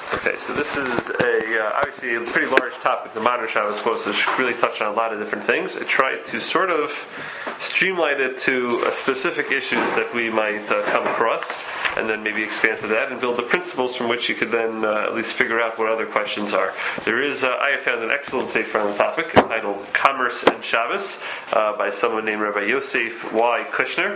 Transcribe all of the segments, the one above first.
Okay, so this is obviously a pretty large topic, the modern Shabbos quotes, which really touched on a lot of different things. I tried to sort of streamline it to specific issues that we might come across, and then maybe expand to that and build the principles from which you could then at least figure out what other questions are. There is, I have found an excellent sefer on the topic entitled Commerce and Shabbos by someone named Rabbi Yosef Y. Kushner.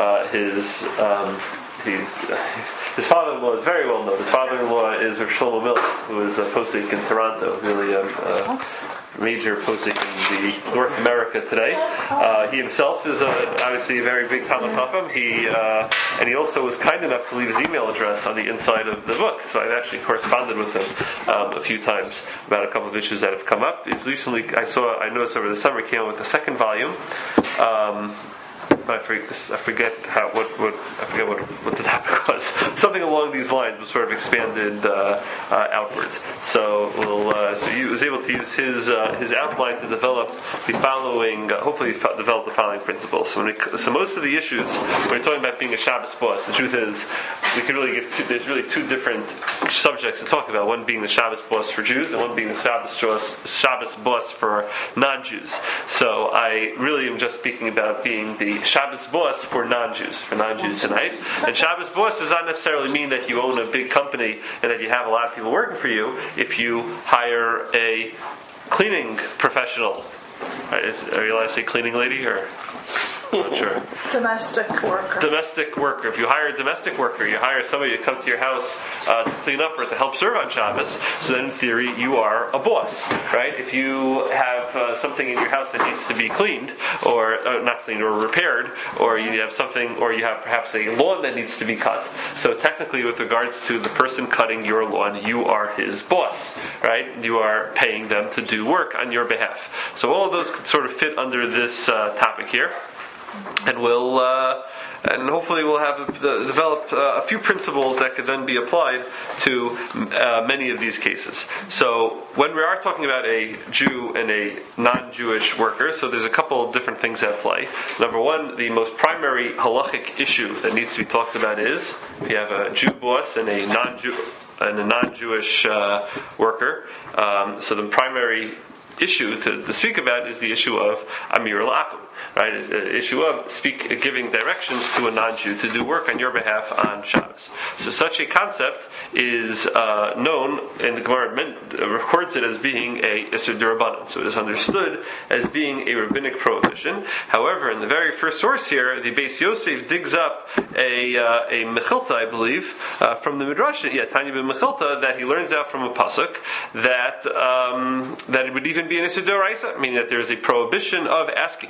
His father-in-law is very well known. His father-in-law is Rav Shlomo Miller, who is a posek in Toronto, really a major posek in the North America today. He himself is obviously a very big Talmud Chacham. And he also was kind enough to leave his email address on the inside of the book. So I've actually corresponded with him a few times about a couple of issues that have come up. He's recently, I noticed over the summer, came out with a second volume. I forget what the topic was. Something along these lines was sort of expanded outwards. So he was able to use his outline to develop the following. Hopefully, develop the following principles. So most of the issues when you're talking about being a Shabbos boss, the truth is we can really there's really two different subjects to talk about. One being the Shabbos boss for Jews, and one being the Shabbos boss for non-Jews. So I really am just speaking about being the Shabbos boss for non-Jews tonight. And Shabbos boss does not necessarily mean that you own a big company and that you have a lot of people working for you. If you hire a cleaning professional, are you allowed to say cleaning lady or? I'm not sure. Domestic worker. If you hire a domestic worker, you hire somebody to come to your house to clean up or to help serve on Shabbos, so then in theory you are a boss, right? If you have something in your house that needs to be cleaned, or not cleaned, or repaired, or you have something, or you have perhaps a lawn that needs to be cut. So technically, with regards to the person cutting your lawn, you are his boss, right? You are paying them to do work on your behalf. So all of those could sort of fit under this topic here. And and hopefully we'll have developed a few principles that could then be applied to many of these cases. So when we are talking about a Jew and a non-Jewish worker, so there's a couple of different things at play. Number one, the most primary halachic issue that needs to be talked about is if you have a Jew boss and a non-Jewish worker. So the primary issue to speak about is the issue of Amir al-Akum, right? It's the issue of giving directions to a non-Jew to do work on your behalf on Shabbos. So such a concept is known, and the Gemara records it as being a Isser D'Rabbanan. So it is understood as being a rabbinic prohibition. However, in the very first source here, the Beis Yosef digs up a Mechilta, I believe, from the Midrash, Tanya ben Mechilta, that he learns out from a pasuk that it would even be an Isser D'Oraisa, meaning that there is a prohibition of asking.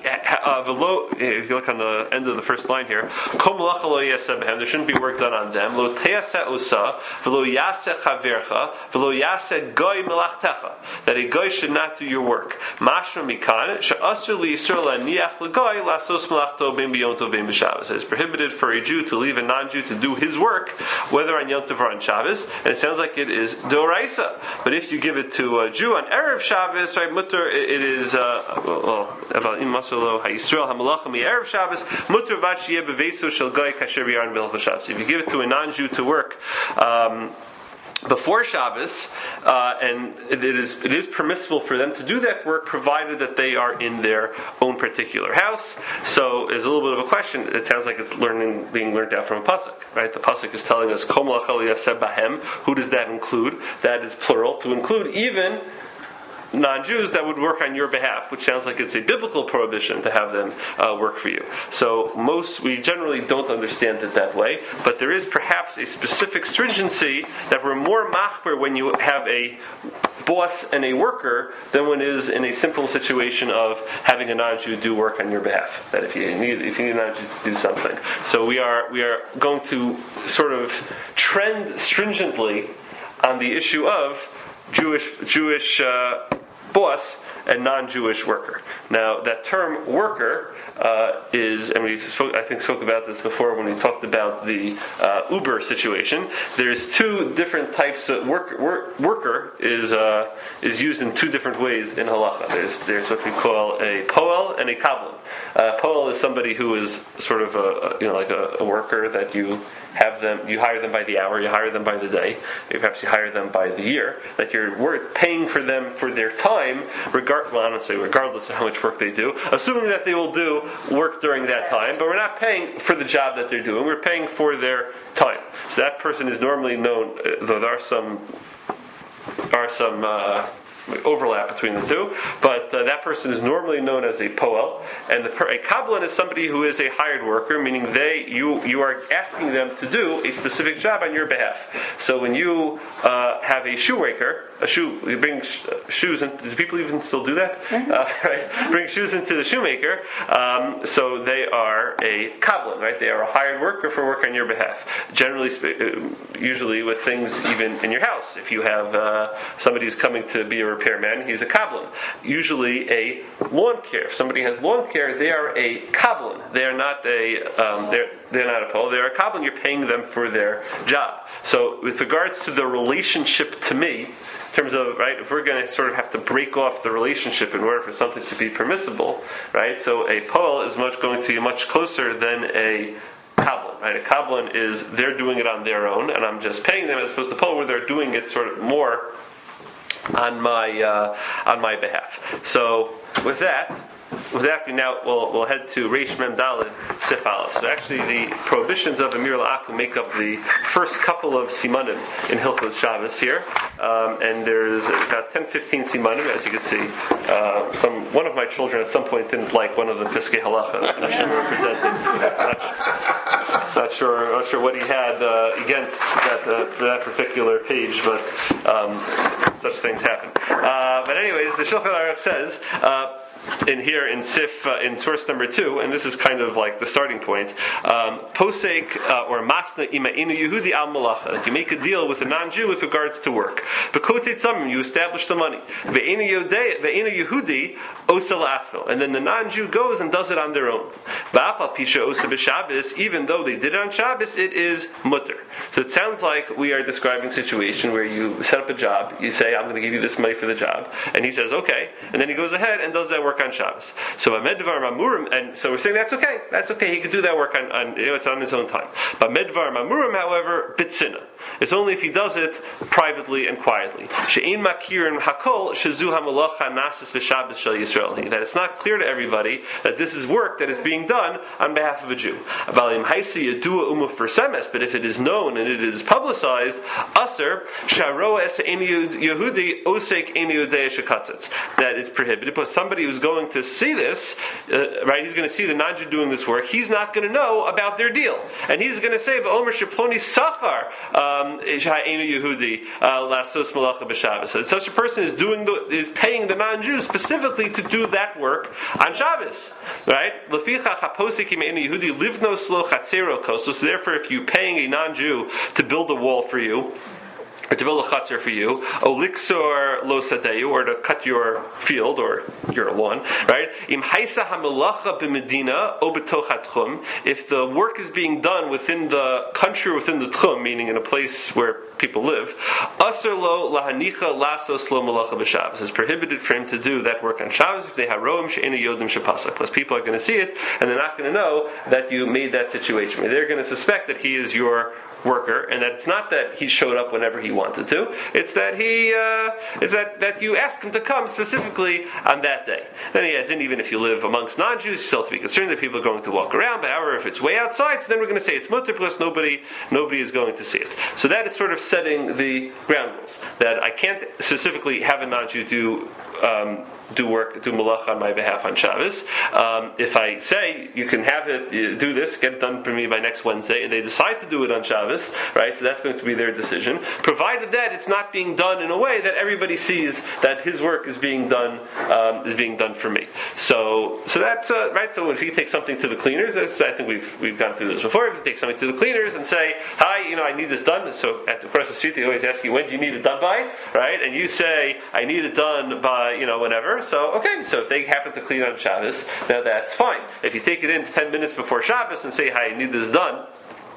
If you look on the end of the first line here, there shouldn't be work done on them. That a guy should not do your work. It is prohibited for a Jew to leave a non-Jew to do his work, whether on Yom Tov or on Shabbos, and it sounds like it is D'Oraisa. But if you give it to a Jew on Erev Shabbos, right, mutter, it is about Imasolo HaYisrael HaMalachim Erev Shabbos mutter vat sheyeh beveso shel goy kasher b'yaron b'hilchos Shabbos. If you give it to a non-Jew to work before Shabbos, and it is permissible for them to do that work, provided that they are in their own particular house. So there's a little bit of a question. It sounds like it's being learned out from a pasuk, right? The pasuk is telling us Kol malachal yaseh bahem. Who does that include? That is plural, to include even non-Jews that would work on your behalf, which sounds like it's a biblical prohibition to have them work for you. So we generally don't understand it that way, but there is perhaps a specific stringency that we're more machber when you have a boss and a worker than when it is in a simple situation of having a non-Jew do work on your behalf. That if you need a non-Jew to do something. So we are going to sort of trend stringently on the issue of Jewish boss and non-Jewish worker. Now, that term worker is, and we spoke about this before when we talked about the Uber situation. There's two different types of worker is used in two different ways in halacha. There's what we call a poel and a kablan. Poel is somebody who is sort of a worker that you hire them by the hour, you hire them by the day, perhaps you hire them by the year, that you're paying for them for their time, regardless of how much work they do, assuming that they will do work during that time, but we're not paying for the job that they're doing, we're paying for their time. So that person is normally known, though there are some overlap between the two, but that person is normally known as a poel, and a kabbalan is somebody who is a hired worker, meaning you are asking them to do a specific job on your behalf. So when you have a shoemaker, you bring shoes in. Do people even still do that? Right? Bring shoes into the shoemaker. So they are a kabbalan, right? They are a hired worker for work on your behalf. Usually with things even in your house, if you have somebody who's coming to be a repairman, he's a kabbalan. Usually a lawn care. If somebody has lawn care, they are a kabbalan. They are not they're not a poel. They're a kabbalan. You're paying them for their job. So with regards to the relationship to me, in terms of, right, if we're going to sort of have to break off the relationship in order for something to be permissible, right, so a poel is going to be much closer than a kabbalan, right? A kabbalan is, they're doing it on their own, and I'm just paying them, as opposed to poel, where they're doing it sort of more on my behalf. So with that, we'll head to Reish Mem Daled Sif Aleph. So actually, the prohibitions of Amir La'akl make up the first couple of simanim in Hilchos Shabbos here, and there's about 10-15 simanim, as you can see. One of my children at some point didn't like one of the Piskei Halacha that Hashem represented. Not sure what he had against that particular page, but such things happen. But anyways, the Shulchan Aruch says in Sif, in source number 2, and this is kind of like the starting point, posek or masna ima inu Yehudi al malacha, that you make a deal with a non-Jew with regards to work. Bekotet samim, you establish the money. Ve'inu Yehudi osa la'atzmo, and then the non-Jew goes and does it on their own. Va'afal pisha osa b'Shabbos, even though they did it on Shabbos, it is mutter. So it sounds like we are describing a situation where you set up a job, you say, I'm going to give you this money for the job, and he says, okay, and then he goes ahead and does that work on Shabbos. So Medvar Mamurim, and so we're saying that's okay, he can do that work on it's on his own time. But Medvar Mamurim, however, bitzina. It's only if he does it privately and quietly. She'in makirin hakol shezu hamalacha nasis v'Shabbos shel Yisrael. That it's not clear to everybody that this is work that is being done on behalf of a Jew. But if it is known and it is publicized, aser sharoa es Yehudi osek eni yodei shekatzitz, that it's prohibited. But somebody who's going to see this, right? He's going to see the non-Jew doing this work. He's not going to know about their deal, and he's going to say, "V'omer sheploni sachar eni Yehudi lasos malacha b'Shabbos." So such a person is paying the non-Jew specifically to do that work on Shabbos, right? Lefichach haposik im eni Yehudi livnos lo chatzero kosos. So therefore, if you're paying a non-Jew to build a wall for you, or to build a chutzner for you, olixor lo sadeyu, or to cut your field or your lawn, right? Im haisa hamelacha b'medina o b'toch hatchum. If the work is being done within the country, within the tchum, meaning in a place where people live, aser lo lahanicha lasos lo malacha b'Shabbos. It's prohibited for him to do that work on Shabbos if they have roim she'ena yodim shepasak. Plus, people are going to see it, and they're not going to know that you made that situation. They're going to suspect that he is your worker, and that it's not that he showed up whenever he wanted to. It's that that you asked him to come specifically on that day. Then he adds in, even if you live amongst non-Jews, you still have to be concerned that people are going to walk around. But however, if it's way outside, so then we're going to say it's mutter, plus nobody is going to see it. So that is sort of setting the ground rules, that I can't specifically have a non-Jew do malacha on my behalf on Shabbos. If I say you can have it, do this, get it done for me by next Wednesday, and they decide to do it on Shabbos, right? So that's going to be their decision, provided that it's not being done in a way that everybody sees that his work is being done for me. So that's right. So if you take something to the cleaners, I think we've gone through this before. If you take something to the cleaners and say, "Hi, I need this done," so across the street they always ask you, "When do you need it done by?" Right? And you say, "I need it done by whenever." So okay, so if they happen to clean on Shabbos, now that's fine. If you take it in 10 minutes before Shabbos and say, "Hi, I need this done,"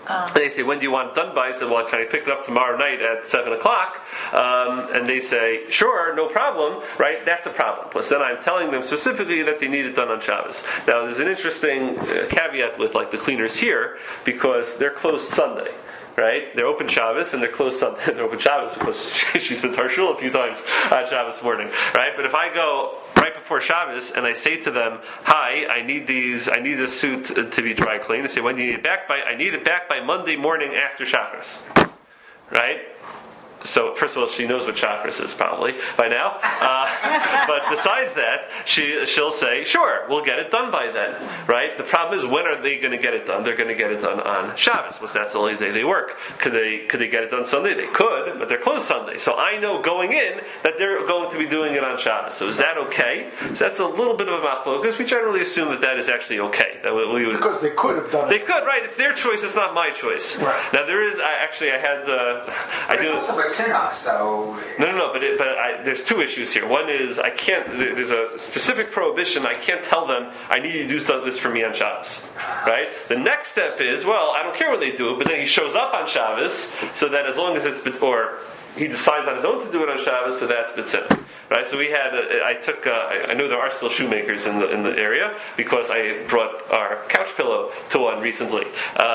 And they say, when do you want it done by? I said, well, can I pick it up tomorrow night at 7 o'clock? And they say, sure, no problem, right? That's a problem. Plus then I'm telling them specifically that they need it done on Shabbos. Now there's an interesting caveat with like the cleaners here, because they're closed Sunday. Right? They're open Shabbos and they're closed Sunday. They're open Shabbos because she's been Tarshul a few times on Shabbos morning. Right? But if I go right before Shabbos and I say to them, hi, I need this suit to be dry cleaned. They say, when do you need it back by? I need it back by Monday morning after Shabbos. Right? So, first of all, she knows what chakras is probably by now. But besides that, she'll say, sure, we'll get it done by then. Right? The problem is, when are they going to get it done? They're going to get it done on Shabbos, because that's the only day they work. Could they get it done Sunday? They could, but they're closed Sunday. So I know going in that they're going to be doing it on Shabbos. So is that okay? So that's a little bit of a machlokas. We generally assume that is actually okay. That we would, because they could have done it. They could, right? It's their choice. It's not my choice. Right. Now there is. I do. So No. But there's two issues here. One is I can't. There's a specific prohibition. I can't tell them I need you to do this for me on Shabbos. Right. The next step is, well, I don't care when they do it, but then he shows up on Shabbos, so that as long as it's or he decides on his own to do it on Shabbos, so that's B'tzin. Right, so we had. I know there are still shoemakers in the area because I brought our couch pillow to one recently.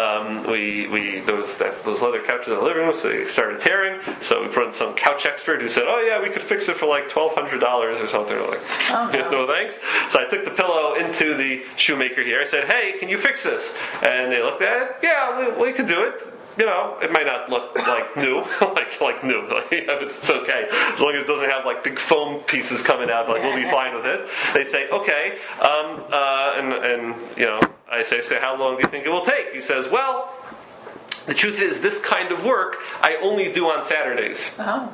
Those leather couches in the living room, so they started tearing. So we brought in some couch expert who said, "Oh yeah, we could fix it for like $1,200 or something." I'm like, no thanks. So I took the pillow into the shoemaker here. I said, "Hey, can you fix this?" And they looked at it. Yeah, we could do it. You know, it might not look like new, like new. It's okay as long as it doesn't have like big foam pieces coming out. Like we'll be fine with it. They say okay, and you know, I say, how long do you think it will take? He says, well, the truth is, this kind of work I only do on Saturdays. Oh.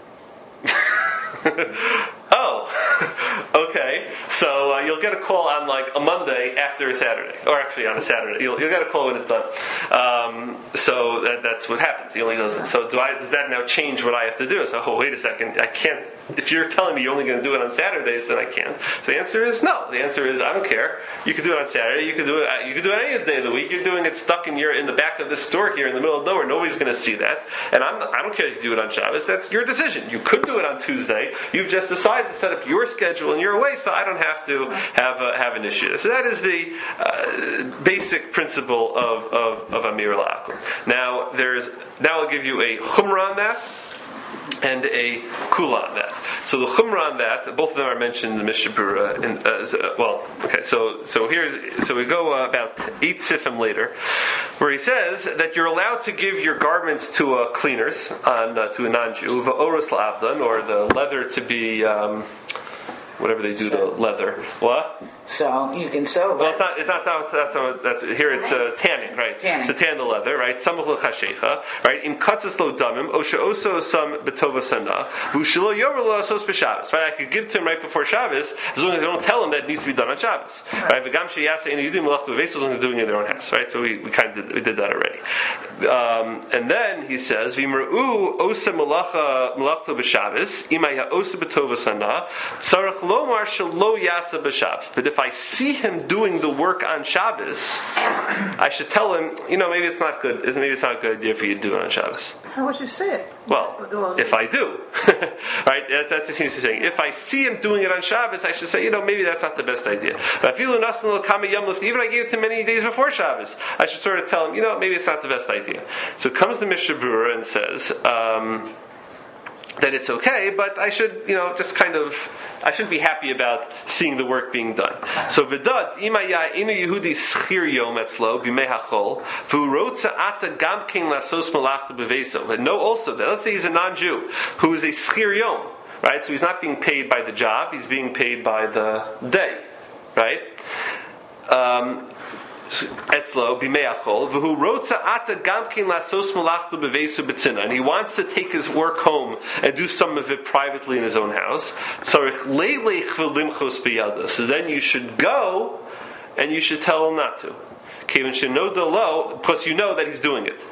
Oh, okay. So you'll get a call on like a Monday after a Saturday, or actually on a Saturday. You'll get a call when it's done. So that's what happens. He only does it. So does that now change what I have to do? So wait a second, I can't. If you're telling me you're only going to do it on Saturdays, then I can't. So the answer is no. The answer is I don't care. You can do it on Saturday. You can do it. You can do it any day of the week. You're doing it stuck in the back of this store here in the middle of nowhere. Nobody's going to see that. And I don't care if you do it on Shabbos. That's your decision. You could do it on Tuesday. You've just decided to set up your schedule in your way, so I don't have to have an issue. So that is the basic principle of Amir La'akum. Now I'll give you a chumrah on that and a kula on that. So the chumrah on that, both of them are mentioned in the Mishnah Berurah. So we go about 8 sifim later, where he says that you're allowed to give your garments to cleaners to a non-Jew, va'oros la'avdan, or the leather to be whatever they do to leather. What? So you can sew. Well, that's here. It's tanning, right? Tanning. To tan the leather, right? Samuch l'chashecha, right? Im katzes lo damim, oshe oso sam betova sana, v'ushelo yover lo asos b'Shabbos. Right? I could give to him right before Shabbos, as long as I don't tell him that it needs to be done on Shabbos. Right? V'gam sheyaseh inu yudim melach b'veis, as long as they're doing it in their own house. Right? So we did that already. And then he says, v'imra'u osa melachto b'Shabbos, imaya osa betova sana, tzarach lomar shelo yasa b'Shabbos. But if I see him doing the work on Shabbos, I should tell him, maybe it's not good. Maybe it's not a good idea for you to do it on Shabbos. How would you say it? Well, if I do, right? That's what he's saying. If I see him doing it on Shabbos, I should say, maybe that's not the best idea. But even I gave it to him many days before Shabbos, I should sort of tell him, maybe it's not the best idea. So comes the Mishnah Berurah and says that it's okay, but I should, just kind of. I shouldn't be happy about seeing the work being done. So v'dad imaya inu Yehudi schir yom etzlo b'mei hachol v'urotza ata gam king lasos malachta b'veiso. And know also that let's say he's a non-Jew who is a schir yom, right? So he's not being paid by the job; he's being paid by the day, right? Etzlo b'meachol v'hu rotza ata gamkin lasos malachto b'veisu b'tzina, and he wants to take his work home and do some of it privately in his own house. Tzarich leilech v'limchos b'yada. So then you should go and you should tell him not to. Because you know that he's doing it.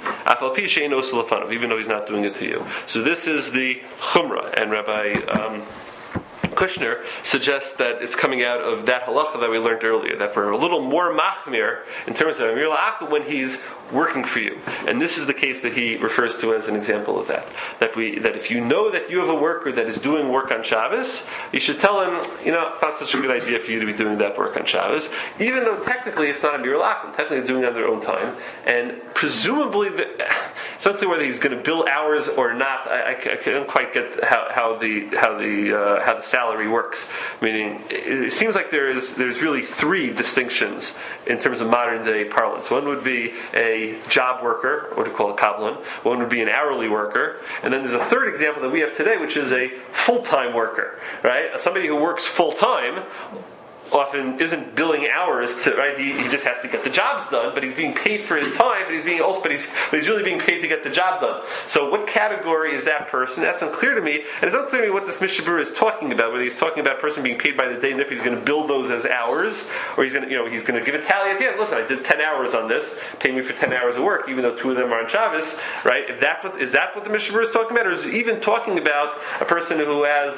Even though he's not doing it to you. So this is the chumrah, and Rabbi Kushner suggests that it's coming out of that halacha that we learned earlier, that we're a little more machmir in terms of Amir La'akel when he's working for you. And this is the case that he refers to as an example of that. That if you know that you have a worker that is doing work on Shabbos, you should tell him, it's not such a good idea for you to be doing that work on Shabbos, even though technically it's not Amir La'akel, technically they're doing it on their own time. And presumably, it's not clear whether he's going to bill hours or not. I can't quite get how the salary works. Meaning, it seems like there's really three distinctions in terms of modern day parlance. One would be a job worker, what we call a kabbalah. One would be an hourly worker, and then there's a third example that we have today, which is a full-time worker. Right, somebody who works full-time often isn't billing hours to, right? He just has to get the jobs done, but he's being paid for his time, but he's really being paid to get the job done. So what category is that person? That's unclear to me, and it's unclear to me what this Mishnah Berurah is talking about, whether he's talking about a person being paid by the day, and if he's going to bill those as hours, or he's going to give a tally at the end. Listen, I did 10 hours on this, pay me for 10 hours of work, even though 2 of them are on Shabbos, right? Is that what the Mishnah Berurah is talking about, or is it even talking about a person who has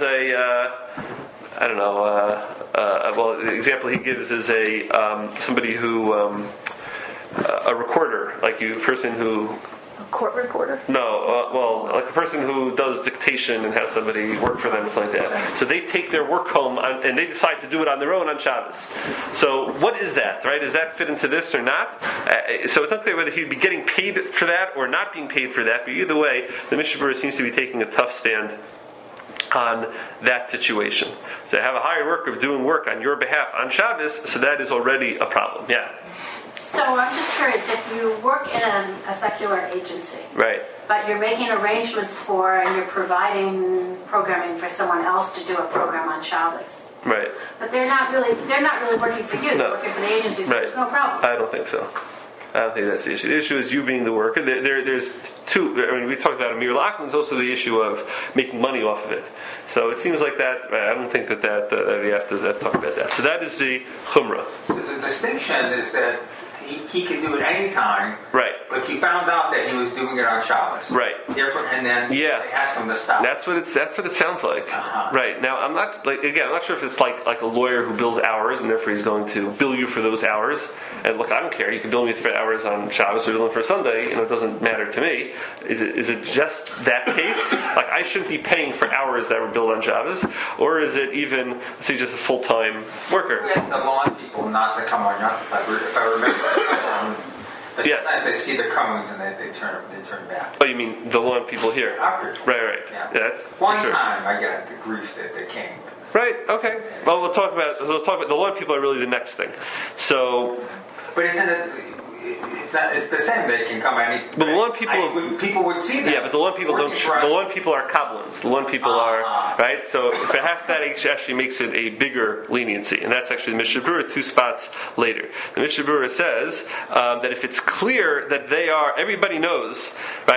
well, the example he gives is somebody who, a recorder, like a person who... A court reporter? No, like a person who does dictation and has somebody work for them, something like that. So they take their work home and they decide to do it on their own on Shabbos. So what is that, right? Does that fit into this or not? So it's unclear whether he'd be getting paid for that or not being paid for that, but either way, the Mishnah Berurah seems to be taking a tough stand on that situation. So have a hired worker doing work on your behalf on Shabbos, so that is already a problem. Yeah. So I'm just curious, if you work in a secular agency, right, but you're making arrangements for and you're providing programming for someone else to do a program on Shabbos, right, but they're not really working for you. They're working for the agency, so there's no problem. I don't think so. I don't think that's the issue. The issue is you being the worker. There's two. I mean, we talked about Amir La'akel. There's also the issue of making money off of it. So it seems like that. I don't think that we have to talk about that. So that is the chumrah. So the distinction is that he can do it any time. Right. But you found out that he was doing it on Shabbos. Right. Therefore, and then they asked him to stop. That's what it sounds like. Uh-huh. Right. Now I'm not sure if it's like a lawyer who bills hours and therefore he's going to bill you for those hours. And look, I don't care. You can bill me for hours on Shabbos or bill me for Sunday. It doesn't matter to me. Is it just that case? Like I shouldn't be paying for hours that were billed on Shabbos, or is it even just a full-time worker? We asked the lawn people not to come on Yom Kippur, if I remember. But yes. Sometimes they see the cones and they turn back. Oh, you mean the lawn people here? After. Right. Yeah. That's one time I got the grief that they came. Right. Okay. Well, we'll talk about the lawn people are really the next thing. So. But isn't it? It's the same. They can come any. But the lawn people, people would see them. Yeah, but the lawn people don't. The lawn people are Kabbalins. The lawn people are right. So if it has that, it actually makes it a bigger leniency, and that's actually the Mishnah Berurah 2 spots later. The Mishnah Berurah says that if it's clear that they are, everybody knows, right?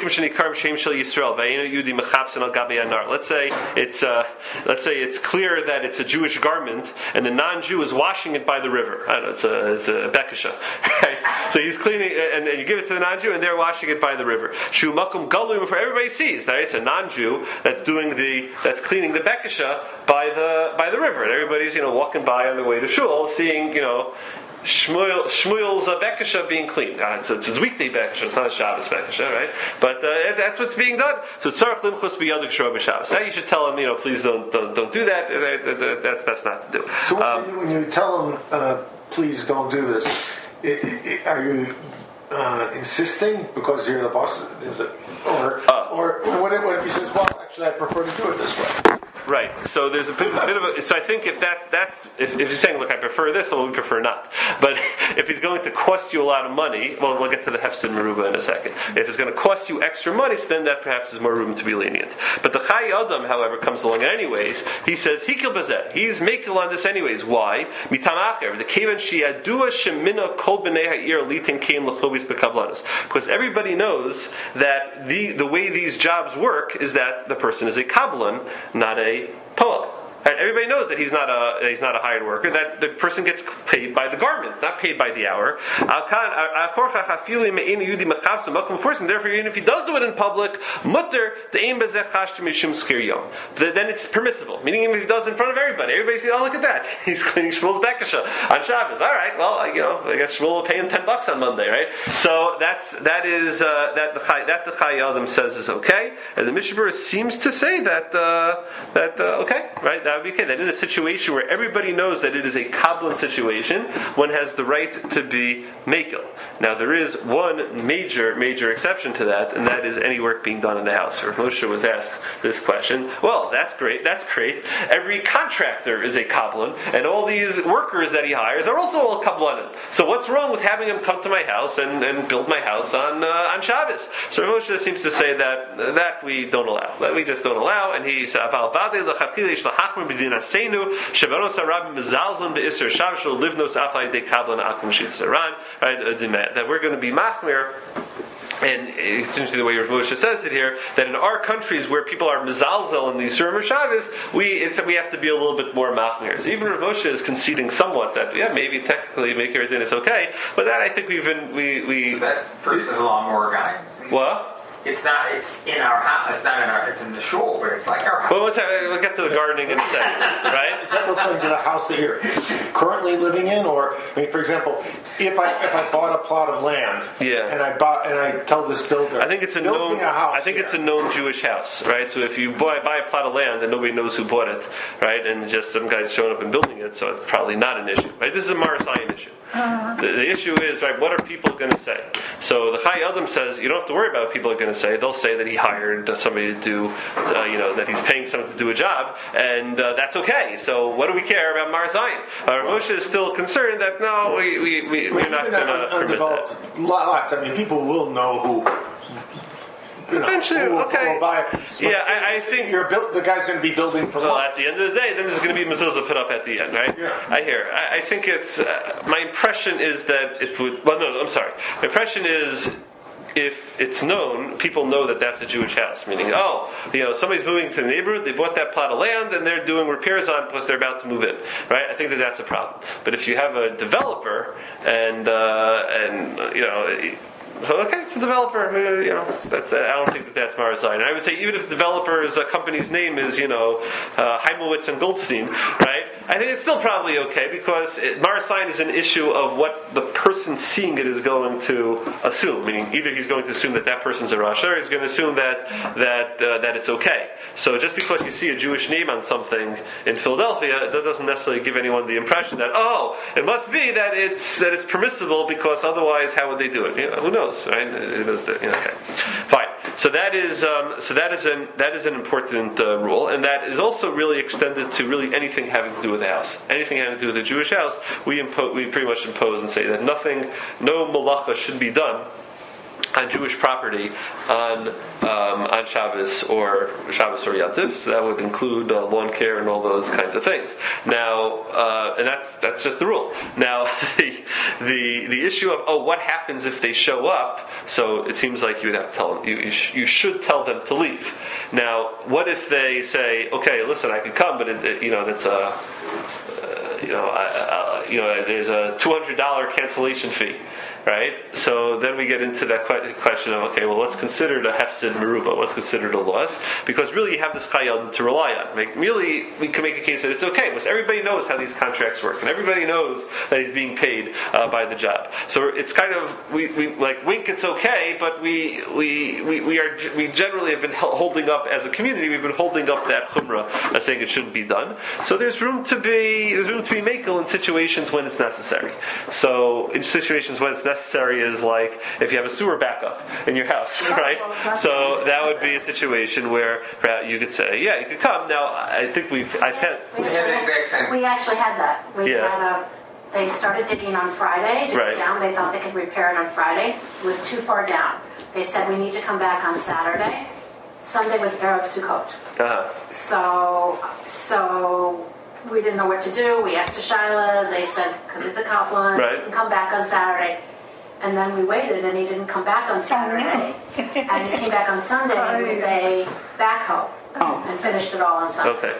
Let's say it's clear that it's a Jewish garment, and the non-Jew is washing it by the river. I don't know. It's a bekisha, right? So he's cleaning, and you give it to the non-Jew, and they're washing it by the river. Shu makom galum, for everybody sees. Right? It's a non-Jew that's cleaning the bekisha by the river, and everybody's walking by on their way to shul, seeing Shmuel's bekisha being cleaned. It's a weekday bekisha. It's not a Shabbos bekisha, right? But that's what's being done. So tzarich limchus b'yaduk shor b'Shabbos. Now you should tell him, please don't do that. That's best not to do. So when you tell him, please don't do this, are you insisting because you're the boss? Or what if he says, well, actually, I prefer to do it this way? Right. So there's a bit of a. So I think if he's saying, look, I prefer this, or we prefer not. But if he's going to cost you a lot of money, well, we'll get to the hefsid meruba in a second. If it's going to cost you extra money, so then that perhaps is more room to be lenient. But the Chai Adam, however, comes along anyways. He says hikil bazeh. He's making on this anyways. Why? Mitamacher the kevan shiadua shemina kol bnei ha'ir litin keim lechobis bekablanos. Because everybody knows that the way these jobs work is that the person is a kabbalan, not a poel. And everybody knows that he's not a hired worker. That the person gets paid by the garment, not paid by the hour. Therefore, even if he does do it in public, mutter then it's permissible. Meaning, even if he does it in front of everybody, everybody sees, oh, look at that, he's cleaning Shmuel's Bekasha on Shabbos. All right, well, I guess Shmuel will pay him $10 on Monday, right? So that the Chai Adam says is okay, and the Mishnah Berurah seems to say that okay, right? That would be okay. That in a situation where everybody knows that it is a kabbalah situation, one has the right to be mekel. Now there is one major exception to that, and that is any work being done in the house. Rav Moshe was asked this question. Well, that's great. Every contractor is a kabbalah, and all these workers that he hires are also all kabbalah. So what's wrong with having him come to my house and build my house on Shabbos? So Rav Moshe seems to say that we don't allow. That we just don't allow. And he said, right? That we're going to be machmir. And it seems to be the way Rav Moshe says it here, that in our countries where people are mezalzel in the Yisurim Shabbos, we have to be a little bit more machmir. So even Rav Moshe is conceding somewhat that, maybe technically make everything is okay, but that I think we So that first is a lot more organized. What? It's in our house. It's not in our. It's in the shul, but it's like our house. Well, we'll get to the gardening in a second, right? Is that referring to the house that you're currently living in, or for example, if I bought a plot of land, and I tell this builder, I think it's a known. It's a known Jewish house, right? So if you buy a plot of land and nobody knows who bought it, right, and just some guys showing up and building it, so it's probably not an issue, right? This is a Marasayan issue. The issue is, right, what are people going to say? So the Chai Adam says you don't have to worry about what people are going to say. They'll say that he hired somebody to do, that he's paying someone to do a job, and that's okay. So what do we care about Mar Zion? Moshe is still concerned that no, we're not going to permit that. Lots. I mean, people will know who. Eventually, okay. Will buy it. I think the guy's going to be building for months. At the end of the day, then there's going to be mezuzah put up at the end, right? Yeah. I hear. I think it's. My impression is that it would. Well, no, I'm sorry. My impression is, if it's known, people know that that's a Jewish house. Meaning, somebody's moving to the neighborhood, they bought that plot of land, and they're doing repairs on it because they're about to move in. Right? I think that's a problem. But if you have a developer so okay, it's a developer. That's. I don't think that's Marasayan. I would say even if the developer's company's name is Heimowitz and Goldstein, right? I think it's still probably okay because Marasayan is an issue of what the person seeing it is going to assume. Meaning, either he's going to assume that person's a Rasha, or he's going to assume that it's okay. So just because you see a Jewish name on something in Philadelphia, that doesn't necessarily give anyone the impression that it must be that it's permissible because otherwise how would they do it? Who knows? Right? Okay, fine. So that is an important rule, and that is also really extended to really anything having to do with the house. Anything having to do with the Jewish house, we pretty much impose and say that no malacha should be done on Jewish property on Shabbos or Yantiv. So that would include lawn care and all those kinds of things. Now, and that's just the rule. Now, the issue of what happens if they show up? So it seems like you would have to tell them. You should tell them to leave. Now, what if they say, okay, listen, I could come, but that's a there's a $200 cancellation fee. Right? So then we get into that question of, okay, well, what's considered a hefsid meruba? What's considered a loss? Because really you have this chayil to rely on. Really, we can make a case that it's okay, because everybody knows how these contracts work, and everybody knows that he's being paid by the job. So it's kind of, we like wink, it's okay, but we generally have been holding up, as a community, we've been holding up that chumrah, saying it shouldn't be done. So there's room to be mekel in situations when it's necessary. So in situations when it's necessary is like if you have a sewer backup in your house, right? So that would be a situation where you could say, yeah, you could come. Now, I think we actually had that. They started digging on Friday, down. They thought they could repair it on Friday. It was too far down. They said we need to come back on Saturday. Sunday was Erev Sukkot. So we didn't know what to do. We asked Shaila. They said, because it's a Kaplan, you can come back on Saturday. And then we waited, and he didn't come back on Saturday. And he came back on Sunday with a backhoe and finished it all on Sunday. Okay.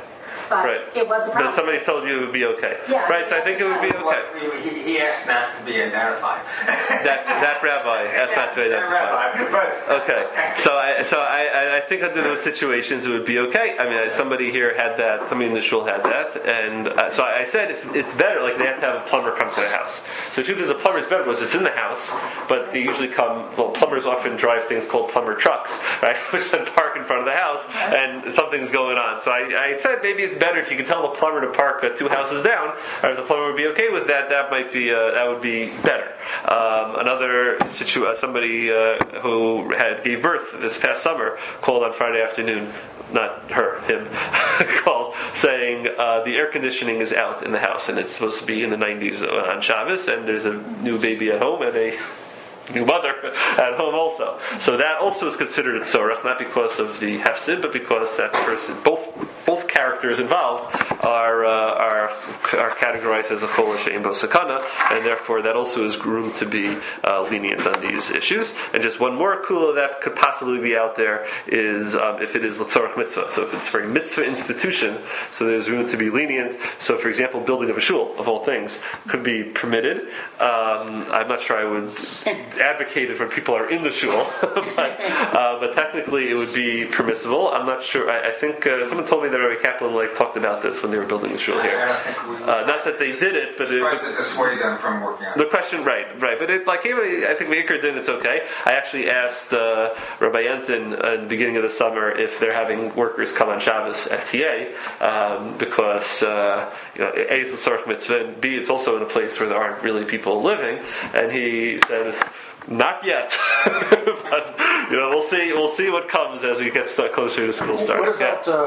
but it was a problem. But somebody told you it would be okay. Yeah, right, so I think it would be okay. Well, he asked not to be identified. That rabbi asked not to be identified. Okay, so I think under those situations it would be okay. I mean, somebody here had that, somebody in the shul had that, and so I said if it's better, like they have to have a plumber come to the house. So the truth is a plumber's better because it's in the house, but they usually come, well, plumbers often drive things called plumber trucks, right, which then park in front of the house, and something's going on. So I said maybe it's better if you can tell the plumber to park 2 houses down, or if the plumber would be okay with that, that might be that would be better. Another somebody who gave birth this past summer called on Friday afternoon. Not her, him, called saying the air conditioning is out in the house and it's supposed to be in the 90s on Shabbos, and there's a new baby at home and a new mother at home also. So that also is considered a tzorach, not because of the hefsid, but because that person, both characters involved are categorized as a chol she'ein bo sakana, and therefore that also is room to be lenient on these issues. And just one more kula that could possibly be out there is if it is l'tzorach mitzvah. So if it's for a mitzvah institution, so there's room to be lenient. So for example, building of a shul, of all things, could be permitted. I'm not sure I would advocate it when people are in the shul, but technically it would be permissible. I'm not sure. I think someone told me that Rabbi Kaplan talked about this when they were building the shul here. I don't think we not that they did it, but tried to dissuade them from working on it. The question, right. But I think Meikar did. It's okay. I actually asked Rabbi Yentin at the beginning of the summer if they're having workers come on Shabbos at TA because A, it's a tzorach mitzvah, and B, it's also in a place where there aren't really people living. And he said, not yet, but we'll see. We'll see what comes as we get closer to school start. What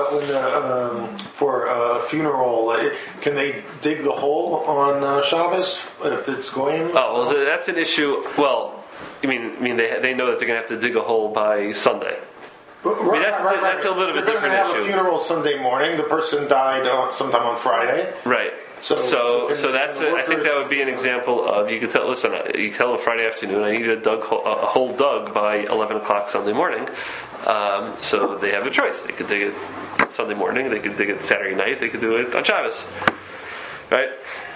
about for a funeral? Can they dig the hole on Shabbos if it's going? Oh, well, that's an issue. Well, I mean, they know that they're going to have to dig a hole by Sunday. Right, that's a little bit different issue. They're going to have a funeral Sunday morning. The person died sometime on Friday. Right. So that's I think that would be an example of you tell them Friday afternoon I need a hole dug by 11 o'clock Sunday morning. So they have a choice. They could dig it Sunday morning. They could dig it Saturday night. They could do it on Shabbos. Right.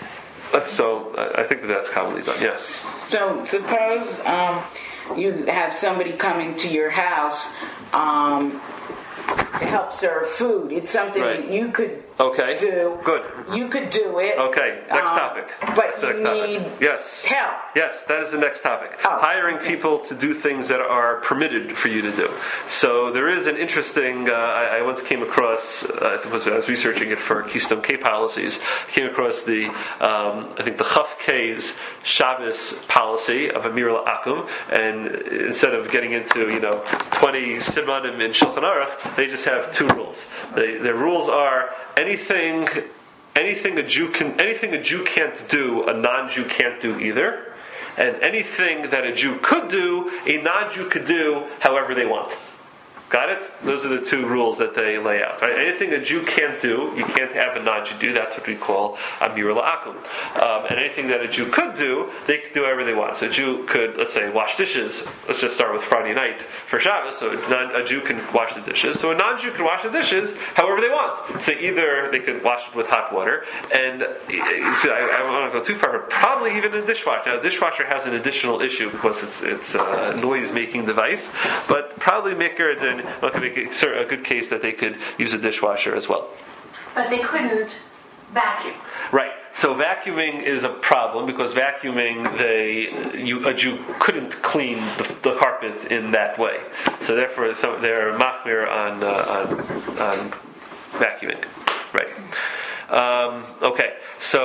So I think that's commonly done. Yes. So suppose you have somebody coming to your house to help serve food. It's something that you could do. Good. You could do it. Okay. Next topic. But you need help. Yes, that is the next topic. Oh. Hiring people to do things that are permitted for you to do. So there is an interesting. I once came across. I was researching it for Keystone K policies. Came across the I think the Chaf K's Shabbos policy of Amir Akum, and instead of getting into 20 simanim in Shulchan Aruch, they just have 2 rules. Their rules are anything a Jew can't do, a non-Jew can't do either, and anything that a Jew could do, a non-Jew could do however they want. Got it? Those are the 2 rules that they lay out. Right? Anything a Jew can't do, you can't have a non-Jew do. That's what we call Amir La'akum. And anything that a Jew could do, they could do whatever they want. So a Jew could, let's say, wash dishes. Let's just start with Friday night for Shabbos. So a Jew can wash the dishes. So a non-Jew can wash the dishes however they want. So either they could wash it with hot water, and I don't want to go too far, but probably even a dishwasher. Now, a dishwasher has an additional issue because it's a noise-making device, but probably Meikar then could make a good case that they could use a dishwasher as well. But they couldn't vacuum. Right. So vacuuming is a problem because vacuuming, a Jew couldn't clean the carpet in that way. So therefore, they're machmir on vacuuming. Right. Okay.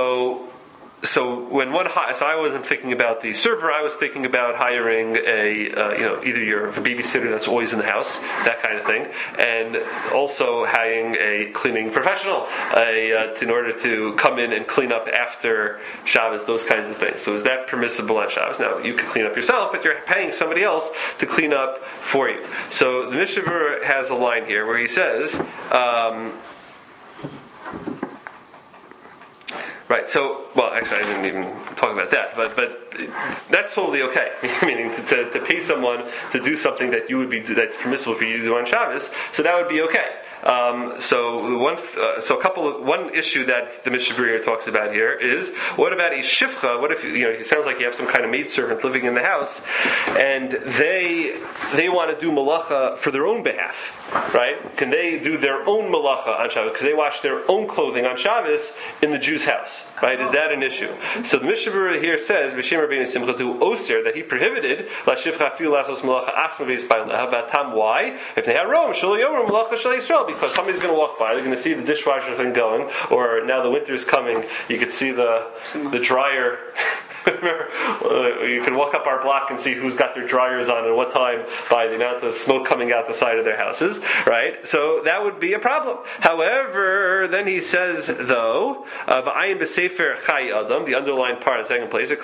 So when so I wasn't thinking about the server. I was thinking about hiring either your babysitter that's always in the house, that kind of thing, and also hiring a cleaning professional in order to come in and clean up after Shabbos, those kinds of things. So is that permissible on Shabbos? Now you can clean up yourself, but you're paying somebody else to clean up for you. So the Mishnah Berurah has a line here where he says. Right. So, well, actually, I didn't even talk about that, but that's totally okay. Meaning to pay someone to do something that that's permissible for you to do on Shabbos, so that would be okay. One issue that the Mishnah Berurah talks about here is, what about a shifcha? What if it sounds like you have some kind of maidservant living in the house, and they want to do malacha for their own behalf, right? Can they do their own malacha on Shabbos? Because they wash their own clothing on Shabbos in the Jew's house, right? Is that an issue? So the Mishnah Berurah here says, B'Shem Rabbeinu Simcha to Oser, that he prohibited la shifcha afilu lasos malacha asma veis ba'aleha v'atam. Why? If they had Rome, shelo yomer malacha shel Yisrael, because somebody's going to walk by, they're going to see the dishwasher thing going, or now the winter's coming, you could see the dryer. You can walk up our block and see who's got their dryers on and what time by the amount of smoke coming out the side of their houses, right? So that would be a problem. However, then he says, though, v'ayin b'sefer chai adam, the underlined part, the second place,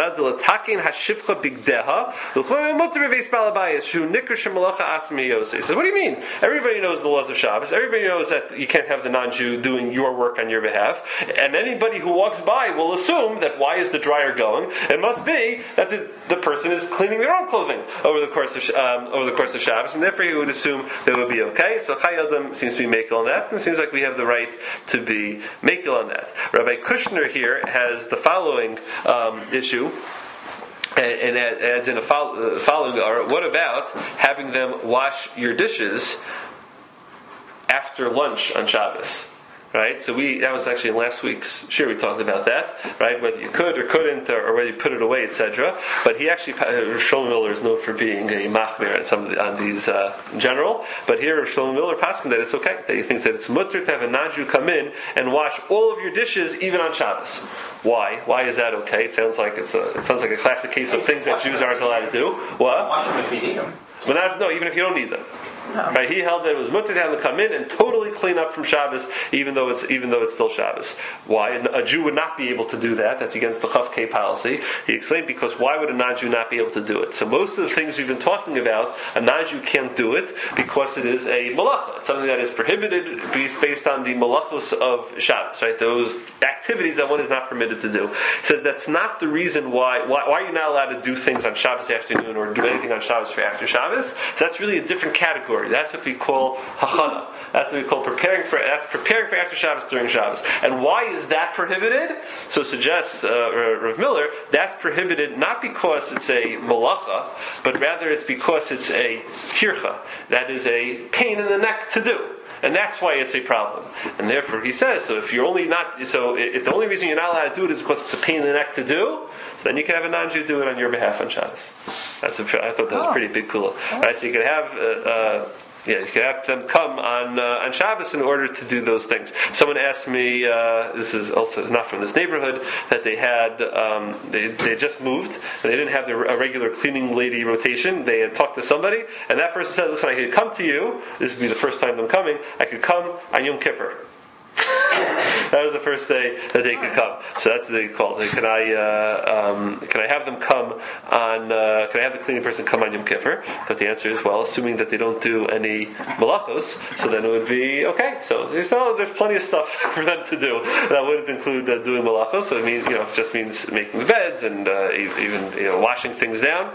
he says, what do you mean? Everybody knows the laws of Shabbos. Everybody knows that you can't have the non-Jew doing your work on your behalf. And anybody who walks by will assume that why is the dryer going? It must be that the person is cleaning their own clothing over the course of Shabbos, and therefore he would assume that it would be okay. So Chai Adam seems to be makel on that, and it seems like we have the right to be makel on that. Rabbi Kushner here has the following issue. And adds in the following: what about having them wash your dishes after lunch on Shabbos? Right, so that was actually in last week's shir. We talked about that, right? Whether you could or couldn't, or whether you put it away, etc. But he actually, Shlomo Miller is known for being a machmir on these in general. But here, Shlomo Miller paskin that it's okay. That he thinks that it's mutter to have a non-Jew come in and wash all of your dishes, even on Shabbos. Why? Why is that okay? It sounds like a classic case of things that Jews aren't allowed to do. What? Wash them if you need them. No, even if you don't need them. No. Right, he held that it was mutter to have them come in and totally clean up from Shabbos, even though it's still Shabbos. Why? A Jew would not be able to do that. That's against the Chav K policy. He explained because why would a non-Jew not be able to do it? So most of the things we've been talking about, a non-Jew can't do it because it is a malacha. It's something that is prohibited based on the malachos of Shabbos. Right, those activities that one is not permitted to do. He says that's not the reason why are you not allowed to do things on Shabbos afternoon or do anything on Shabbos for after Shabbos. So that's really a different category. That's what we call hachana. That's what we call preparing for after Shabbos during Shabbos. And why is that prohibited? So suggests Rav Miller, that's prohibited not because it's a malacha, but rather it's because it's a tircha. That is a pain in the neck to do. And that's why it's a problem. And therefore he says, if the only reason you're not allowed to do it is because it's a pain in the neck to do, then you can have a non-Jew do it on your behalf on Shabbos. I thought that was a pretty big kula. Right, so you can have you can have them come on Shabbos in order to do those things. Someone asked me, this is also not from this neighborhood, that they had they just moved and they didn't have a regular cleaning lady rotation. They had talked to somebody, and that person said, "Listen, I could come to you. This would be the first time I'm coming. I could come on Yom Kippur." That was the first day that they could come. So that's what they called it. Can I have them come on? Can I have the cleaning person come on Yom Kippur? But the answer is, well, assuming that they don't do any malachos, so then it would be okay. So there's plenty of stuff for them to do that wouldn't include doing malachos. So it just means making the beds and even washing things down.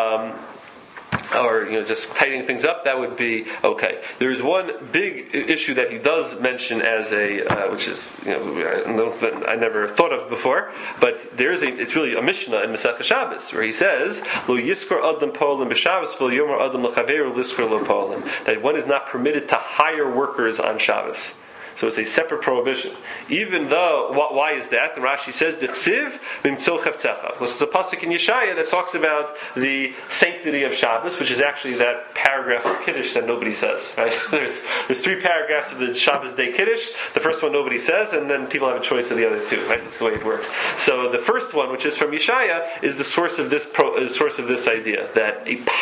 Or just tightening things up, that would be okay. There's one big issue that he does mention as which is I never thought of before, but it's really a Mishnah in Masechah Shabbos where he says Lo yiskor adam po'olim b'Shabbos v'lo yomer adam l'chaveru liskor lo po'olim, that one is not permitted to hire workers on Shabbos. So it's a separate prohibition. Even though, why is that? And Rashi says, "D'chsiv mimtzol chefzecha." Because it's a pasuk in Yeshaya that talks about the sanctity of Shabbos, which is actually that paragraph of Kiddush that nobody says. Right? There's 3 paragraphs of the Shabbos day Kiddush. The first one nobody says, and then people have a choice of the other 2. Right? That's the way it works. So the first one, which is from Yeshaya, is the source of this idea that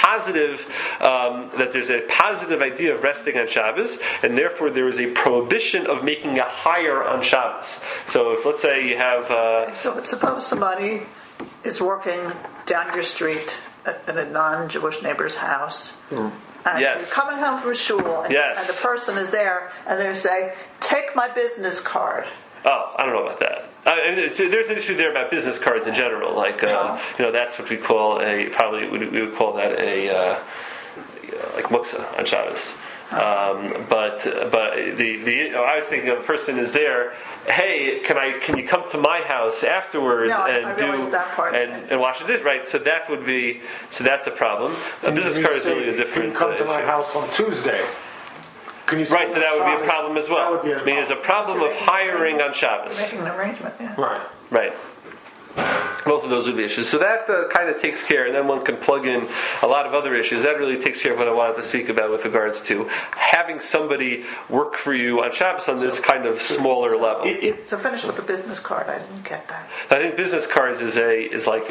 that there's a positive idea of resting on Shabbos, and therefore there is a prohibition of making a hire on Shabbos. So if, let's say, you have... So suppose somebody is working down your street in a non-Jewish neighbor's house, and you're coming home from shul, and the person is there, and they say, "Take my business card." Oh, I don't know about that. There's an issue there about business cards in general. Like, that's what we call we would call that like muksa on Shabbos. But I was thinking, a person is there. Hey, can you come to my house afterwards and wash it? Right. So that's a problem. A business card is really a different. Can you come to my house on Tuesday? Right, so that would be a problem as well. There's a problem of hiring on Shabbos. Making an arrangement, yeah. Right. Both of those would be issues. So that kind of takes care, and then one can plug in a lot of other issues. That really takes care of what I wanted to speak about with regards to having somebody work for you on Shabbos on this kind of smaller level. So finish with the business card. I didn't get that. I think business cards is like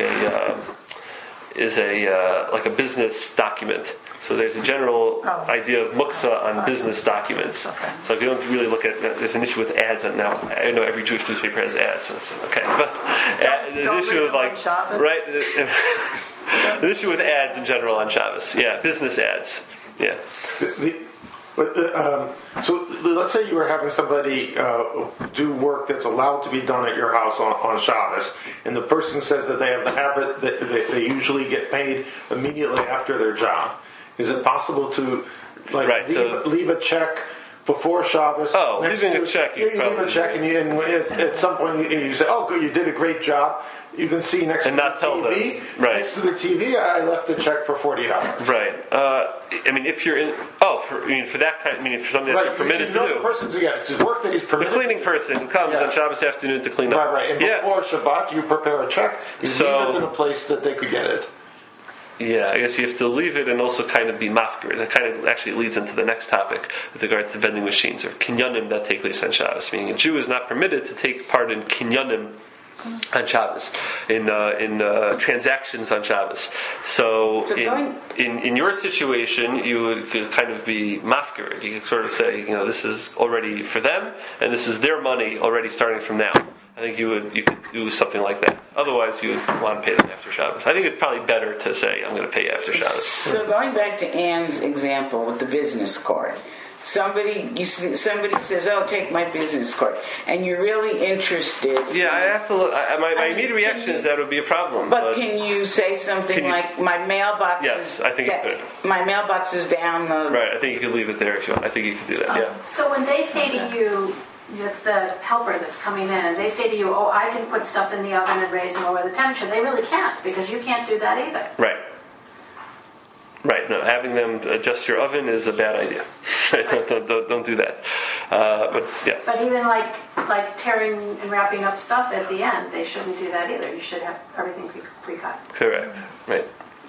a business document. So there's a general idea of muksa on business documents. Okay. So if you don't really look at, there's an issue with ads, and now I know every Jewish newspaper has ads. Okay, but the issue of the issue with ads in general on Shabbos, business ads, So let's say you were having somebody do work that's allowed to be done at your house on Shabbos, and the person says that they have the habit that they usually get paid immediately after their job. Is it possible to leave a check before Shabbos? Oh, leaving a check. You leave a check, and at some point you say, "Oh, good, you did a great job." You can see next to the TV. Right. Next to the TV, I left a check for $40. Right. If you're in, for that kind, for something that you're permitted to do. The person's it's his work that he's permitted. The cleaning person comes on Shabbos afternoon to clean up. Right. And before Shabbat, you prepare a check. You leave it in a place that they could get it. Yeah, I guess you have to leave it and also kind of be mafkir. That kind of actually leads into the next topic with regards to vending machines or kinyanim that take place on Shabbos. Meaning a Jew is not permitted to take part in kinyanim on Shabbos, in transactions on Shabbos. So in your situation, you would kind of be mafkir. You could sort of say, this is already for them, and this is their money already starting from now. I think you could do something like that. Otherwise, you would want to pay them after Shabbos. I think it's probably better to say, I'm going to pay you after Shabbos. So going back to Ann's example with the business card, somebody says, "Oh, take my business card," and you're really interested. Yeah, I have to look. My immediate reaction is that would be a problem. But can you say something like, "My mailbox"? Yes, I think you could. My mailbox is down the. Right, I think you could leave it there if you want. I think you could do that. Yeah. So when they say to you, the helper that's coming in, and they say to you, "Oh, I can put stuff in the oven and raise and lower the temperature," they really can't, because you can't do that either. Right. No, having them adjust your oven is a bad idea. Don't do that. But even like tearing and wrapping up stuff at the end, they shouldn't do that either. You should have everything pre-cut. Correct. Right.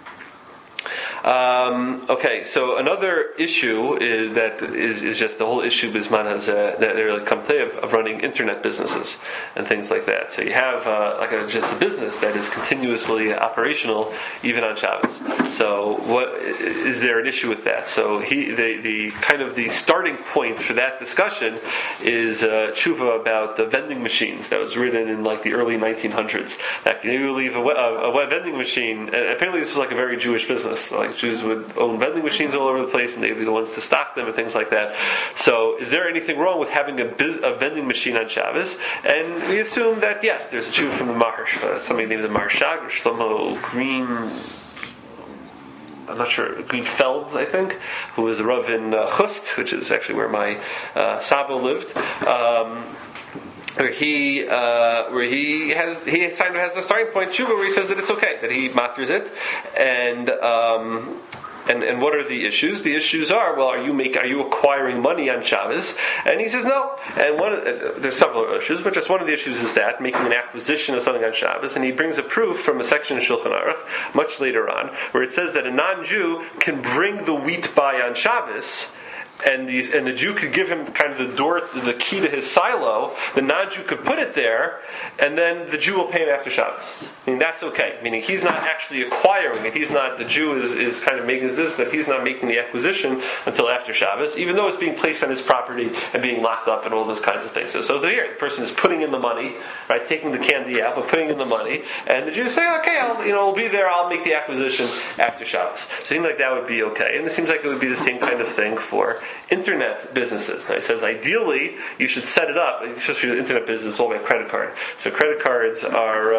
Okay, so another issue is just the whole issue bisman has that really come of running internet businesses and things like that. So you have just a business that is continuously operational even on Shabbos. So what is there an issue with that? So the kind of the starting point for that discussion is tshuva about the vending machines that was written in the early 1900s. That you leave a vending machine, and apparently this was a very Jewish business. Jews would own vending machines all over the place, and they'd be the ones to stock them and things like that. So, is there anything wrong with having a vending machine on Shabbos? And we assume that yes, there's a Jew from the Maharsh, somebody named the Maharshag or Shlomo Green. I'm not sure, Greenfeld, I think, who was a Rav in Chust, which is actually where my Saba lived. Where he has a starting point tshuva where he says that it's okay, that he matters it, and what are the issues? The issues are, well, are you acquiring money on Shabbos? And he says no. And there's several issues, but just one of the issues is that making an acquisition of something on Shabbos, and he brings a proof from a section in Shulchan Aruch much later on where it says that a non-Jew can bring the wheat by on Shabbos. And the Jew could give him kind of the key to his silo. The non-Jew could put it there, and then the Jew will pay him after Shabbos. I mean, that's okay. Meaning he's not actually acquiring it. The Jew is kind of making this, that he's not making the acquisition until after Shabbos, even though it's being placed on his property and being locked up and all those kinds of things. So here, the person is putting in the money, right, taking the candy out, but putting in the money, and the Jew is saying, okay, I'll be there, I'll make the acquisition after Shabbos. So it seems like that would be okay. And it seems like it would be the same kind of thing for internet businesses. Now he says ideally you should set it up, especially the internet business, all by credit card. So credit cards are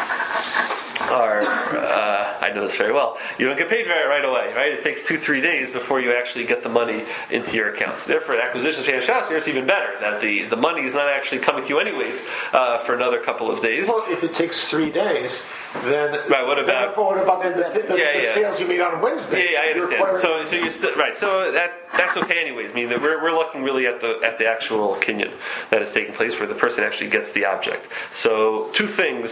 I know this very well. You don't get paid right away, right? It takes 2-3 days before you actually get the money into your accounts. Therefore, acquisitions pay Shas, it's even better that the money is not actually coming to you anyways for another couple of days. Well, if it takes 3 days, then right. What about the sales you made on Wednesday? Yeah, I understand. So you're still right. So that's okay anyways. I mean, we're looking really at the actual kinyan that is taking place, where the person actually gets the object. So there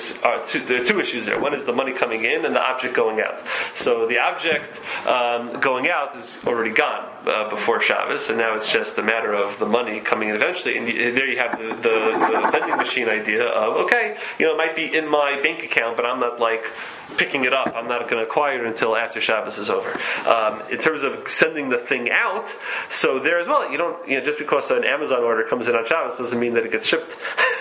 are two issues there. One is the money coming in and the object going out. So the object going out is already gone before Shabbos, and now it's just a matter of the money coming in eventually. And there you have the vending machine idea of, okay, it might be in my bank account, but I'm not like picking it up. I'm not going to acquire it until after Shabbos is over. In terms of sending the thing out, so there as well, you don't, just because an Amazon order comes in on Shabbos doesn't mean that it gets shipped,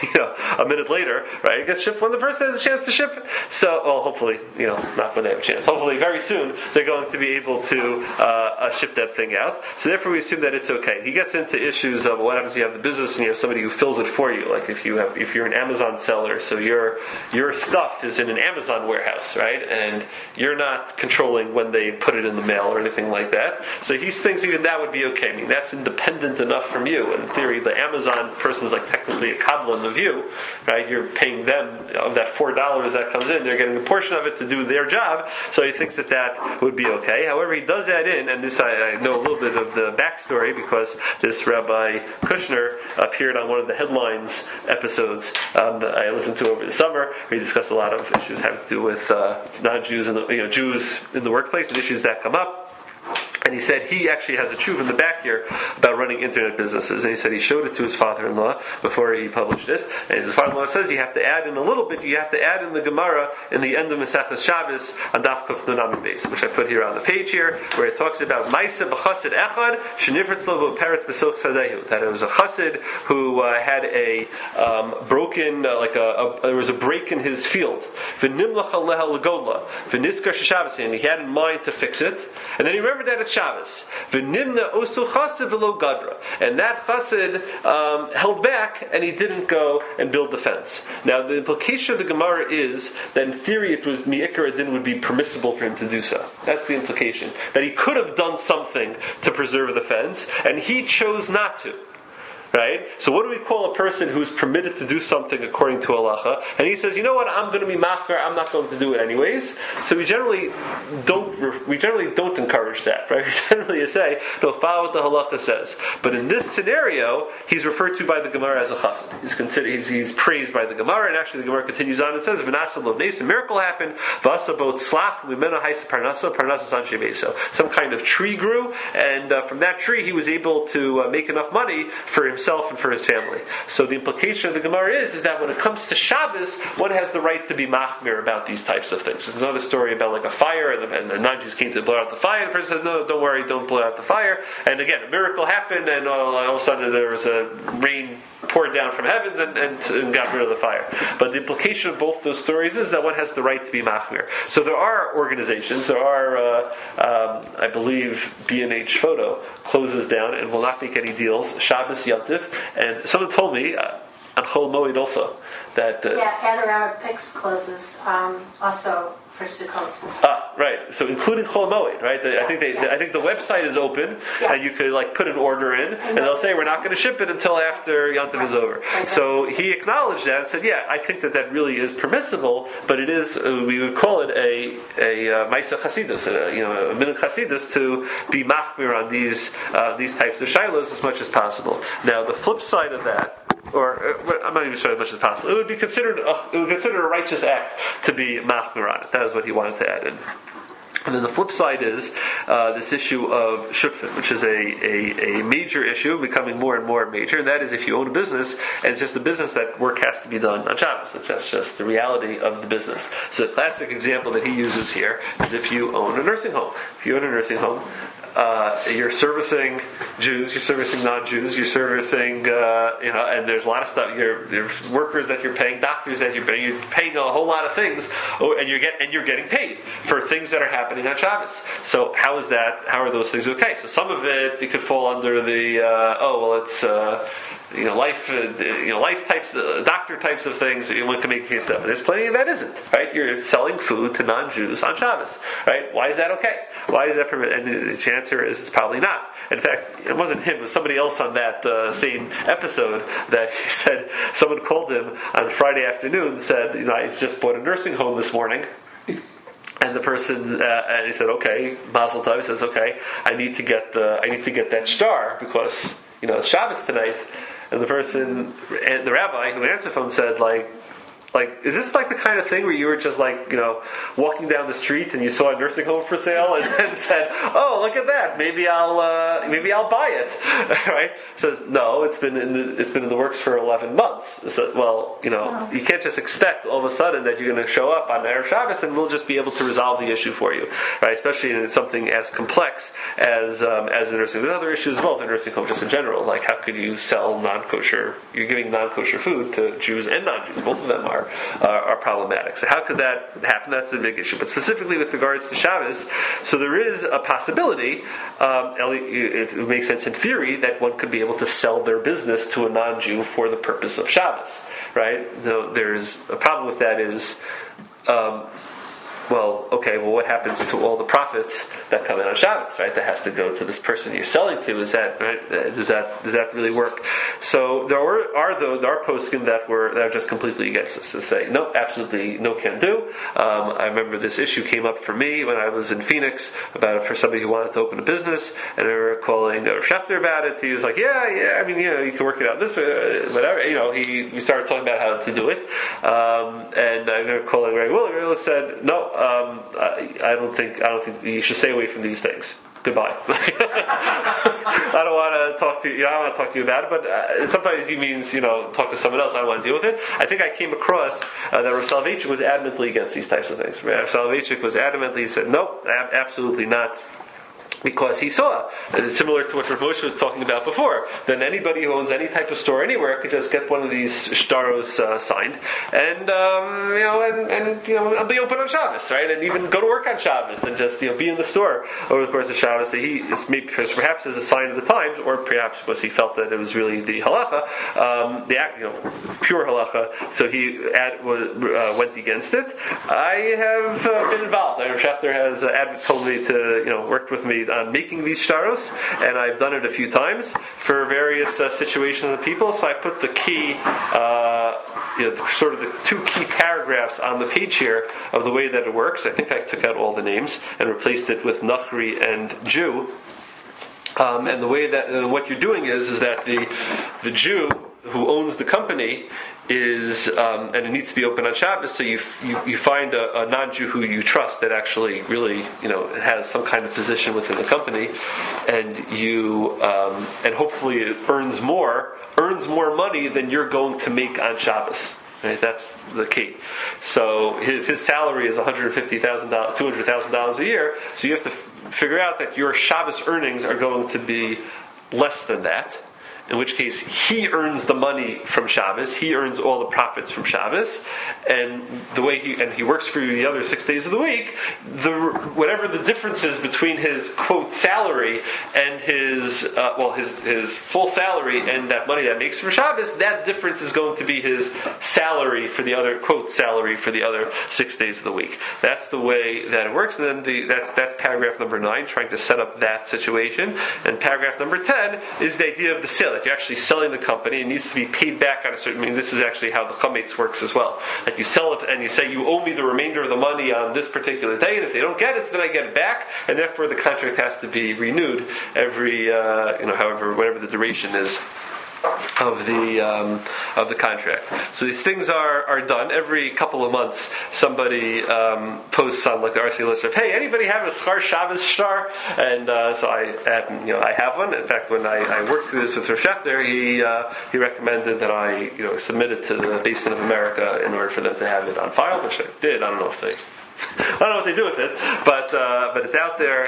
a minute later, right? It gets shipped when the person has a chance to ship it. So, well, hopefully, not when they have a chance. Hopefully, very soon they're going to be able to ship that thing out. So therefore, we assume that it's okay. He gets into issues of what happens if you have the business and you have somebody who fills it for you. Like if you're an Amazon seller, so your stuff is in an Amazon warehouse, right? And you're not controlling when they put it in the mail or anything like that. So he thinks even that would be okay. I mean, that's independent enough from you. In theory, the Amazon person is like technically a kabbalah of you, right? You're paying them of that $4 that comes in. They're getting a portion of it to do their job. So he thinks that would be okay. However, he does add in, and this I know a little bit of the backstory because this Rabbi Kushner appeared on one of the headlines episodes that I listened to over the summer, where he discussed a lot of issues having to do with non-Jews and Jews in the workplace and issues that come up. And he said he actually has a tshuva in the back here about running internet businesses. And he said he showed it to his father-in-law before he published it. And his father-in-law says you have to add in a little bit. You have to add in the Gemara in the end of Maseches Shabbos on Daf Kuf Nun Amud Beis, which I put here on the page here, where it talks about Ma'aseh b'Chassid Echad shenifritz lo b'Peretz b'Silk Sadehu. That it was a chassid who had a broken, there was a break in his field. V'nimlach aleha l'godla v'nitzkar sheShabbos, and he had in mind to fix it. And then he remembered that it's Shabbos. V'nimna osu chassid v'lo gadra. And that chassid held back, and he didn't go and build the fence. Now, the implication of the Gemara is that in theory it was mi'ikar adin would be permissible for him to do so. That's the implication. That he could have done something to preserve the fence, and he chose not to. Right? So what do we call a person who's permitted to do something according to halacha? And he says, you know what, I'm going to be machmer, I'm not going to do it anyways. So we generally don't encourage that, right? We generally say, no, follow what the halacha says. But in this scenario, he's referred to by the Gemara as a chassid. He's praised by the Gemara, and actually the Gemara continues on and says, V'nasa lo v'nes, a miracle happened, v'asa bot slaf, v'mena haisa parnasa sanshe beso. Some kind of tree grew, and from that tree he was able to make enough money for himself and for his family. So the implication of the Gemara is that when it comes to Shabbos, one has the right to be machmir about these types of things. There's another story about like a fire, and the non-Jews came to blow out the fire, and the person said, no, don't worry, don't blow out the fire. And again, a miracle happened, and all of a sudden there was a rain poured down from heavens and got rid of the fire. But the implication of both those stories is that one has the right to be machmir. So there are organizations, I believe B&H Photo closes down and will not make any deals Shabbos Yom Tov, and someone told me on Chol Moed also that Adorama Pix closes also for Sukkot. Right. So including Chol Moed, right? I think the website is open, and you could put an order in, and they'll say we're not going to ship it until after Yom Tov is over. So he acknowledged that and said, I think that really is permissible, but it is we would call it a Ma'aseh Chasidus, a minhag Chasidus to be machmir on these types of shilas as much as possible. Now the flip side of that, or I'm not even sure as much as possible, it would be considered a righteous act to be machmir on it. That is what he wanted to add in. And then the flip side is this issue of shutfin, which is a major issue, becoming more and more major, and that is if you own a business, and it's just a business that work has to be done on Shabbos. That's just the reality of the business. So the classic example that he uses here is if you own a nursing home. If you own a nursing home, you're servicing Jews, you're servicing non-Jews, you're servicing, and there's a lot of stuff. There's workers that you're paying, doctors that you're paying a whole lot of things, and you're getting paid for things that are happening on Shabbos. So how is that? How are those things okay? So some of it could fall under the it's life types, doctor types of things. One can make a case of. But there's plenty that isn't, right? You're selling food to non-Jews on Shabbos, right? Why is that okay? Why is that permitted? And the answer is it's probably not. In fact, it wasn't him; it was somebody else on that same episode that he said someone called him on Friday afternoon and said, I just bought a nursing home this morning. And the person, and he said, "Okay, Mazel Tov." He says, "Okay, I need to get that star because it's Shabbos tonight." And the person, and the rabbi who answered the phone said, is this like the kind of thing where you were just walking down the street and you saw a nursing home for sale and then said, "Oh, look at that! Maybe I'll buy it." Right? Says, "No, it's been in the works for 11 months." So, you can't just expect all of a sudden that you're going to show up on Erev Shabbos and we'll just be able to resolve the issue for you, right? Especially in something as complex as a nursing home. There's other issues as well in a nursing home, just in general. Like, how could you sell non-kosher? You're giving non-kosher food to Jews and non-Jews. Both of them are problematic. So how could that happen? That's a big issue. But specifically with regards to Shabbos, so there is a possibility, it makes sense in theory, that one could be able to sell their business to a non-Jew for the purpose of Shabbos, right? There's a problem with that is, what happens to all the profits that come in on Shabbos, right? That has to go to this person you're selling to. Is that right? Does that really work? So there are poskim that are just completely against this, to say no, absolutely no can do. I remember this issue came up for me when I was in Phoenix for somebody who wanted to open a business, and they were calling Schefter about it. He was like, I mean, you can work it out this way, whatever. We started talking about how to do it, and I remember calling Greg Willer said, no. I don't think you should stay away from these things. Goodbye. I don't want to talk to you. I don't want to talk to you about it. But sometimes he means talk to someone else. I don't want to deal with it. I think I came across that Rav Soloveitchik was adamantly against these types of things. Rav Soloveitchik was adamantly said, nope, absolutely not. Because he saw, similar to what Rav Moshe was talking about before, then anybody who owns any type of store anywhere could just get one of these shtaros signed, and be open on Shabbos, right? And even go to work on Shabbos and just be in the store over the course of Shabbos. So perhaps as a sign of the times, or perhaps because he felt that it was really the halacha, pure halacha. So he went against it. I have been involved. Rav Schachter has told me to worked with me on making these shtaros, and I've done it a few times for various situations of people. So I put the key, sort of the two key paragraphs on the page here of the way that it works. I think I took out all the names and replaced it with Nachri and Jew. And the way that what you're doing is that the Jew who owns the company is, and it needs to be open on Shabbos. So you find a non-Jew who you trust that actually really has some kind of position within the company, and and hopefully it earns more money than you're going to make on Shabbos. Right? That's the key. So his salary is $150,000, $200,000 a year. So you have to figure out that your Shabbos earnings are going to be less than that. In which case, he earns the money from Shabbos. He earns all the profits from Shabbos, and the way he works for you the other 6 days of the week. Whatever the difference is between his quote salary and his full salary and that money that makes for Shabbos, that difference is going to be his salary for the other quote salary for the other 6 days of the week. That's the way that it works. And then that's paragraph number 9, trying to set up that situation. And paragraph number 10 is the idea of the sale. That you're actually selling the company, it needs to be paid back on a certain. This is actually how the chametz works as well. That you sell it and you say you owe me the remainder of the money on this particular day, and if they don't get it, then I get it back, and therefore the contract has to be renewed every whatever the duration is of the contract. So these things are done every couple of months. Somebody posts on the RC list of, hey, anybody have a Schar Shabbos shtar? And so I have one. In fact, when I worked through this with Rav Schachter, he recommended that I submit it to the Basin of America in order for them to have it on file, which I did. I don't know if they I don't know what they do with it, but it's out there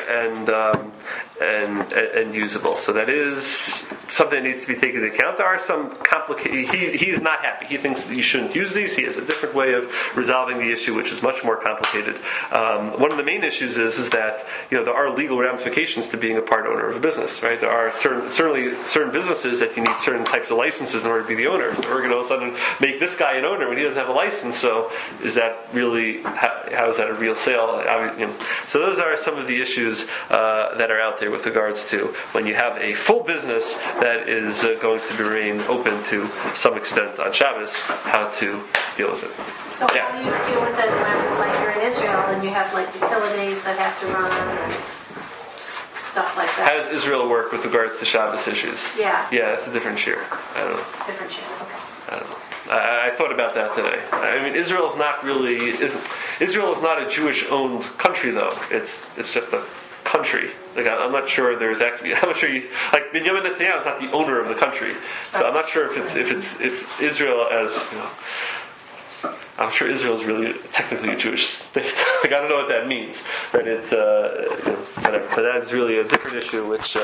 and usable. So that is something that needs to be taken into account. There are some complicated. He's not happy. He thinks that you shouldn't use these. He has a different way of resolving the issue, which is much more complicated. One of the main issues is that there are legal ramifications to being a part owner of a business. Right? There are certainly certain businesses that you need certain types of licenses in order to be the owner. So we're going to all of a sudden make this guy an owner when he doesn't have a license. So is that really how is that a real sale? So those are some of the issues that are out there with regards to when you have a full business that is going to remain open to some extent on Shabbos, how to deal with it. So how do you deal with it when you're in Israel and you have utilities that have to run and stuff like that? How does Israel work with regards to Shabbos issues? Yeah. Yeah, it's a different shear. I don't know. Different shear, okay. I don't know. I thought about that today. I mean, Israel is not a Jewish-owned country, though. It's just a country. I'm not sure there's actually. I'm not sure Benjamin Netanyahu is not the owner of the country, so I'm not sure if Israel as. I'm sure Israel is really technically a Jewish state. I don't know what that means, but it's whatever. But that's really a different issue, which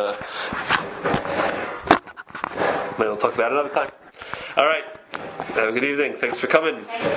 maybe we'll talk about another time. All right. Have a good evening. Thanks for coming.